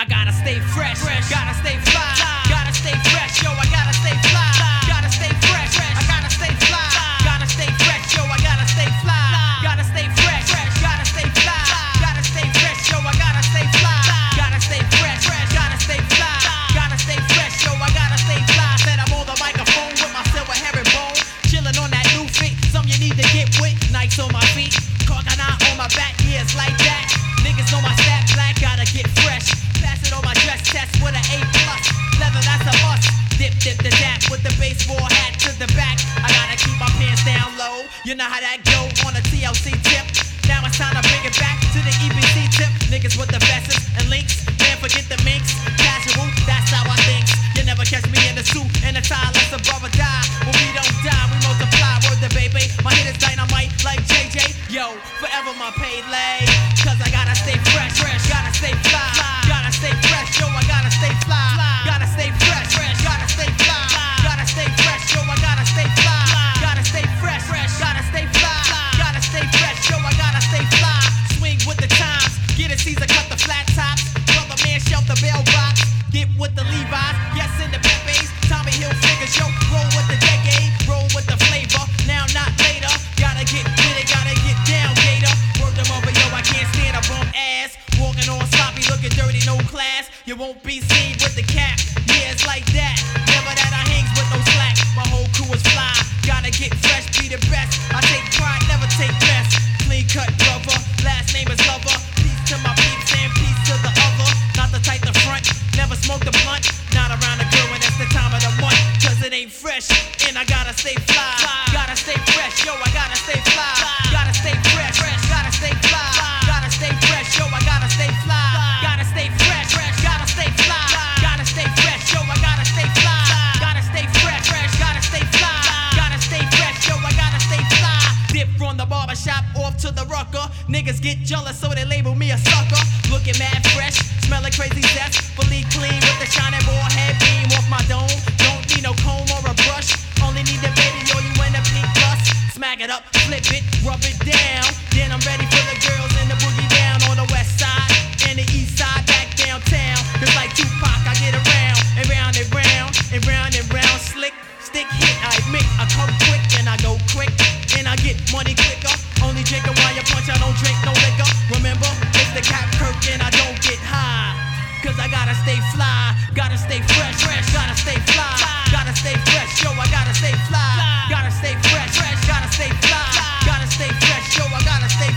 I gotta stay fresh, gotta stay fly, gotta stay fresh, yo, I gotta stay fly, gotta stay fresh, I gotta stay fly, gotta stay fresh, yo, I gotta stay fly, gotta stay fresh, gotta stay fly, gotta stay fresh, yo, I gotta stay fly, gotta stay fresh, gotta stay fly, gotta stay fresh, yo, I gotta stay fly. Said I'm on the microphone with my silver herringbone, chillin' on that new fit, some you need to get with, Nikes on my feet, Coconut on my back, yeah, it's like that. Niggas know my stat black, gotta get fresh. Pass it on my dress test with an A+. Leather, that's a must. Dip the dap with the baseball hat to the back. I gotta keep my pants down low. You know how that go on a TLC tip. Now it's time to bring it back to the EBC tip. Niggas with the vests and links. Man, forget the minks. Casual, that's how I think. You never catch me in a suit and a tie unless a brother die. When we don't die, we multiply. Word to baby. My hit is dynamite like JJ. Yo, forever my paid lay. Cause I gotta stay fresh, gotta stay fly, gotta stay fresh, yo, I gotta stay fly, gotta stay fresh, gotta stay fly, gotta stay fresh, yo, I gotta stay fly, gotta stay fresh, gotta stay fly, gotta stay fresh, yo, I gotta stay fly. Swing with the times, get a Caesar, cut the flat tops, brother man shelf the bell box, get with the Levi's, yes in the Pepe's, Tommy Hill figures, yo, roll with the decade, roll with the flavor, now not later, gotta get with it, gotta get down, Gator, work them over, yo, I can't stand a bum ass, walking on sloppy, looking dirty, no class, you won't be seen with the cap, yeah, it's like that, never that I hangs with no slack, my whole crew is fly, gotta get fresh, be the best, I take pride, never take mess, clean cut brother, last name is Lover, peace to my peeps and peace to the other, not the type to front, never smoke the blunt, not around the girl when it's the time of the month, cause it ain't fresh, and I gotta stay fly, gotta stay fresh, yo, I gotta stay fly, gotta stay fresh, gotta stay fly, gotta stay fresh, yo, I gotta stay fly, gotta stay fresh, gotta stay fly, gotta stay fresh, yo, I gotta stay fly, gotta stay fresh, gotta stay fly, gotta stay fresh, yo, I gotta stay fly. Dip from the barbershop off to the rucker, niggas get jealous so they label me a sucker. Looking mad fresh, smelling crazy zest, fully clean with the shining ball head beam off my dome. Don't need no comb or a brush, only need the baby oil you in the pink plus. Smack it up, flip it, rub it down, then I'm ready for the girls in the boogie down on the west side and the east side back downtown. Cause like Tupac I get around and round and round and round and round. Slick, stick hit, I admit I come quick and I go quick and I get money quicker. Only drinking while you punch, I don't drink no liquor. Remember, it's the Cap Kirk and I don't get high. Cause I gotta stay fly, gotta stay fresh, gotta stay fly, gotta stay fresh, yo, I gotta stay fly, gotta stay fresh, gotta stay fly, gotta stay fresh, yo, I gotta stay